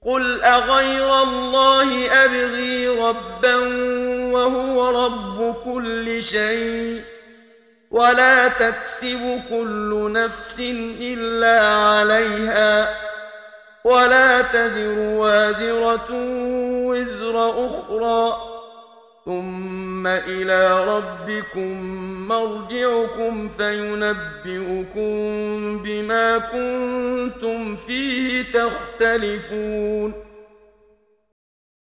قل أغير الله أبغي ربا وهو رب كل شيء ولا تكسب كل نفس إلا عليها ولا تزر وازرة وزر أخرى ثم إلى ربكم مرجعكم فينبئكم بما كنتم فيه تختلفون